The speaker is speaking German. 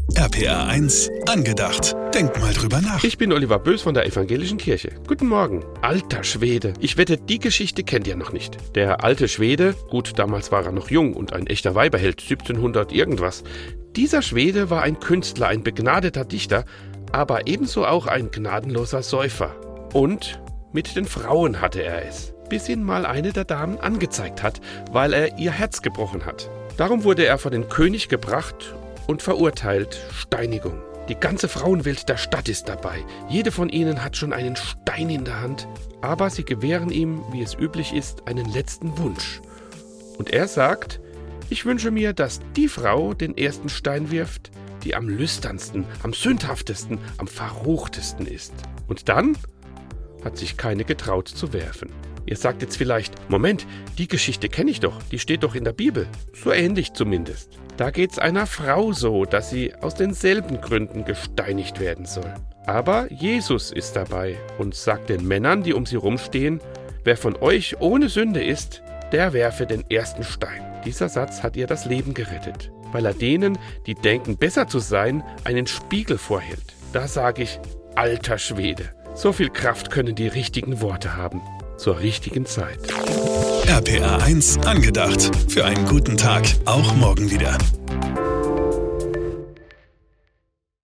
RPR 1 angedacht. Denk mal drüber nach. Ich bin Oliver Bös von der Evangelischen Kirche. Guten Morgen. Alter Schwede. Ich wette, die Geschichte kennt ihr noch nicht. Der alte Schwede, gut, damals war er noch jung und ein echter Weiberheld, 1700 irgendwas. Dieser Schwede war ein Künstler, ein begnadeter Dichter, aber ebenso auch ein gnadenloser Säufer. Und mit den Frauen hatte er es, bis ihn mal eine der Damen angezeigt hat, weil er ihr Herz gebrochen hat. Darum wurde er vor den König gebracht und verurteilt, Steinigung. Die ganze Frauenwelt der Stadt ist dabei. Jede von ihnen hat schon einen Stein in der Hand, aber sie gewähren ihm, wie es üblich ist, einen letzten Wunsch. Und er sagt, ich wünsche mir, dass die Frau den ersten Stein wirft, die am lüsternsten, am sündhaftesten, am verruchtesten ist. Und dann hat sich keine getraut zu werfen. Ihr sagt jetzt vielleicht, Moment, die Geschichte kenne ich doch, die steht doch in der Bibel. So ähnlich zumindest. Da geht's einer Frau so, dass sie aus denselben Gründen gesteinigt werden soll. Aber Jesus ist dabei und sagt den Männern, die um sie rumstehen, wer von euch ohne Sünde ist, der werfe den ersten Stein. Dieser Satz hat ihr das Leben gerettet, weil er denen, die denken, besser zu sein, einen Spiegel vorhält. Da sage ich, alter Schwede, so viel Kraft können die richtigen Worte haben. Zur richtigen Zeit. RPR 1 angedacht. Für einen guten Tag. Auch morgen wieder.